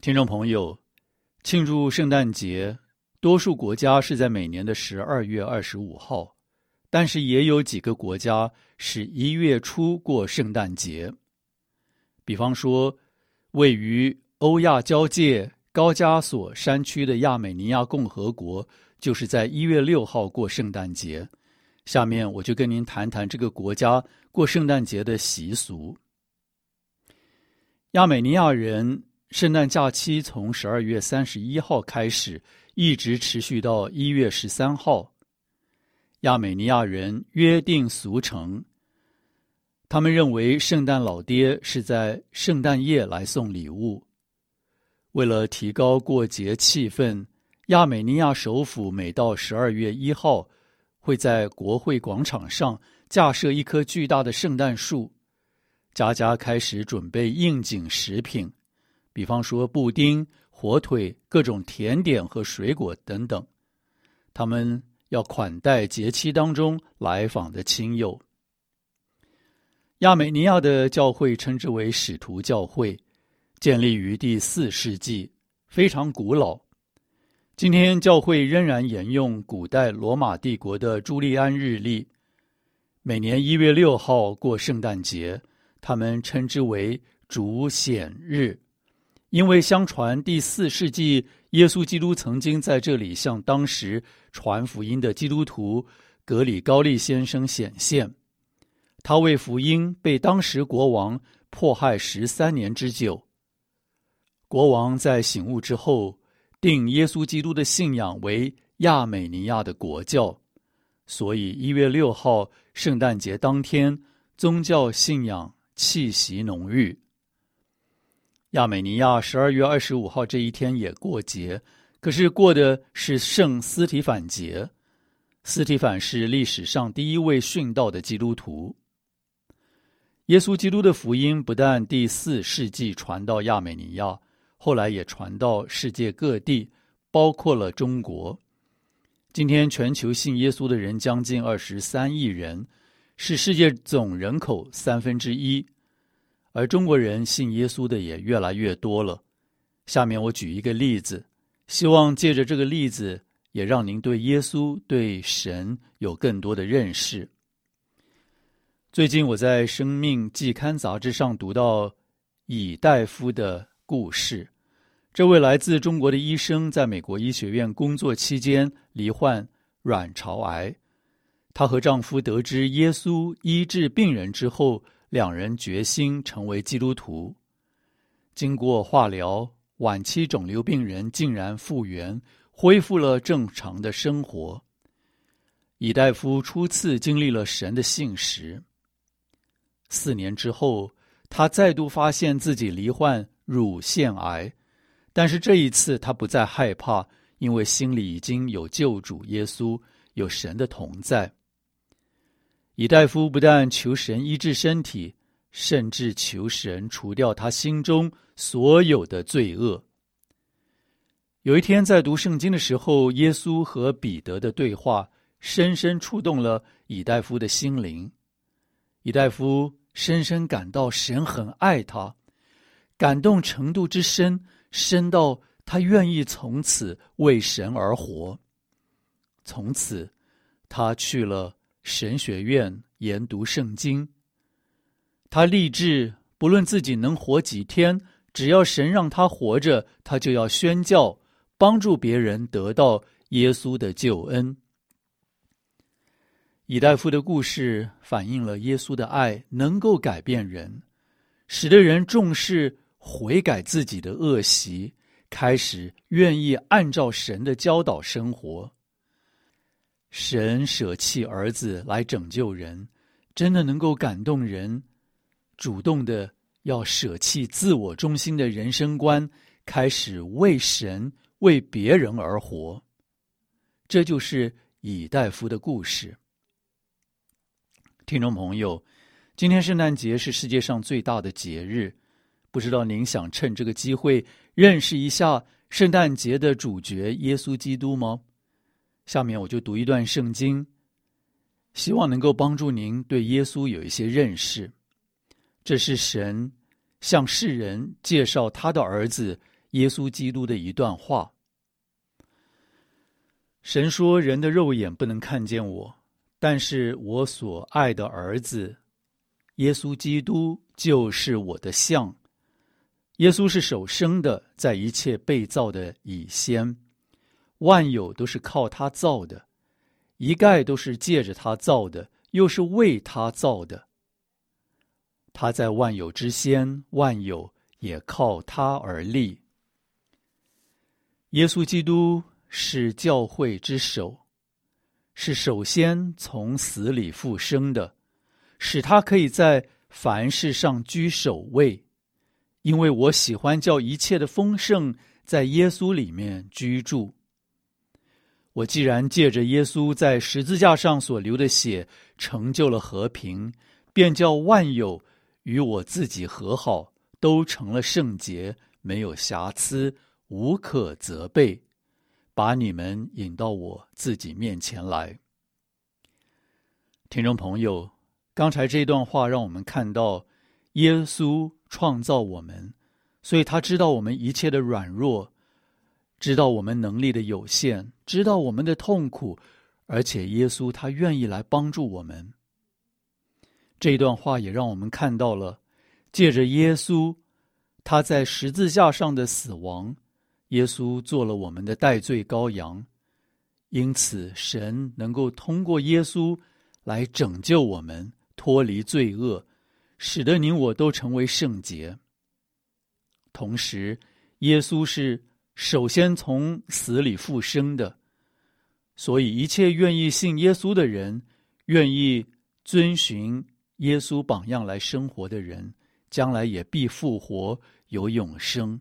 听众朋友，庆祝圣诞节，多数国家是在每年的12月25号，但是也有几个国家是1月初过圣诞节。比方说，位于欧亚交界高加索山区的亚美尼亚共和国，就是在1月6号过圣诞节。下面我就跟您谈谈这个国家过圣诞节的习俗。亚美尼亚人圣诞假期从12月31号开始，一直持续到1月13号。亚美尼亚人约定俗成，他们认为圣诞老爹是在圣诞夜来送礼物。为了提高过节气氛，亚美尼亚首府每到12月1号会在国会广场上架设一棵巨大的圣诞树，家家开始准备应景食品，比方说布丁、火腿、各种甜点和水果等等。他们要款待节期当中来访的亲友。亚美尼亚的教会称之为使徒教会，建立于第4世纪，非常古老。今天教会仍然沿用古代罗马帝国的朱利安日历，每年1月6号过圣诞节，他们称之为主显日，因为相传第4世纪耶稣基督曾经在这里向当时传福音的基督徒格里高利先生显现。他为福音被当时国王迫害13年之久。国王在醒悟之后，定耶稣基督的信仰为亚美尼亚的国教，所以1月6号圣诞节当天，宗教信仰气息浓郁。亚美尼亚12月25号这一天也过节，可是过的是圣斯提反节。斯提反是历史上第一位殉道的基督徒。耶稣基督的福音不但第4世纪传到亚美尼亚，后来也传到世界各地，包括了中国。今天全球信耶稣的人将近23亿人，是世界总人口1/3，而中国人信耶稣的也越来越多了。下面我举一个例子，希望借着这个例子，也让您对耶稣、对神有更多的认识。最近我在《生命季刊》杂志上读到以大夫的故事。这位来自中国的医生在美国医学院工作期间罹患卵巢癌。她和丈夫得知耶稣医治病人之后，两人决心成为基督徒。经过化疗，晚期肿瘤病人竟然复原，恢复了正常的生活。以大夫初次经历了神的信实。4年之后，他再度发现自己罹患乳腺癌，但是这一次他不再害怕，因为心里已经有救主耶稣，有神的同在。以大夫不但求神医治身体，甚至求神除掉他心中所有的罪恶。有一天在读圣经的时候，耶稣和彼得的对话深深触动了以大夫的心灵。以大夫深深感到神很爱他，感动程度之深，深到他愿意从此为神而活。从此，他去了神学院研读圣经。他立志，不论自己能活几天，只要神让他活着，他就要宣教，帮助别人得到耶稣的救恩。以大夫的故事反映了耶稣的爱能够改变人，使得人重视悔改自己的恶习，开始愿意按照神的教导生活。神舍弃儿子来拯救人，真的能够感动人，主动的要舍弃自我中心的人生观，开始为神、为别人而活。这就是以大夫的故事。听众朋友，今天圣诞节是世界上最大的节日，不知道您想趁这个机会认识一下圣诞节的主角耶稣基督吗？下面我就读一段圣经，希望能够帮助您对耶稣有一些认识。这是神向世人介绍他的儿子耶稣基督的一段话。神说，人的肉眼不能看见我，但是我所爱的儿子耶稣基督就是我的像。耶稣是首生的，在一切被造的以先，万有都是靠他造的，一概都是借着他造的，又是为他造的。他在万有之先，万有也靠他而立。耶稣基督是教会之首，是首先从死里复生的，使他可以在凡事上居首位。因为我喜欢叫一切的丰盛在耶稣里面居住。我既然借着耶稣在十字架上所流的血成就了和平，便叫万有与我自己和好，都成了圣洁，没有瑕疵，无可责备，把你们引到我自己面前来。听众朋友，刚才这段话让我们看到耶稣创造我们，所以他知道我们一切的软弱，知道我们能力的有限，知道我们的痛苦，而且耶稣他愿意来帮助我们。这段话也让我们看到了，借着耶稣他在十字架上的死亡，耶稣做了我们的代罪羔羊，因此神能够通过耶稣来拯救我们，脱离罪恶，使得您我都成为圣洁。同时，耶稣是首先从死里复生的，所以一切愿意信耶稣的人，愿意遵循耶稣榜样来生活的人，将来也必复活，有永生。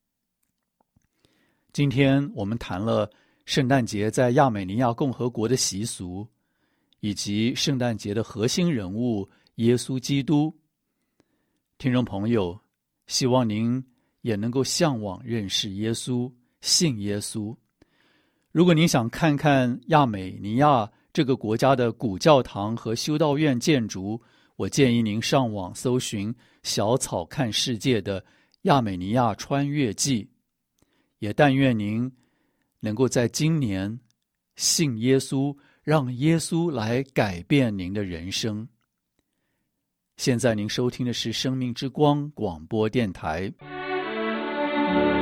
今天我们谈了圣诞节在亚美尼亚共和国的习俗，以及圣诞节的核心人物耶稣基督。听众朋友，希望您也能够向往认识耶稣，信耶稣。如果您想看看亚美尼亚这个国家的古教堂和修道院建筑，我建议您上网搜寻小草看世界的亚美尼亚穿越记。也但愿您能够在今年信耶稣，让耶稣来改变您的人生。现在您收听的是生命之光广播电台。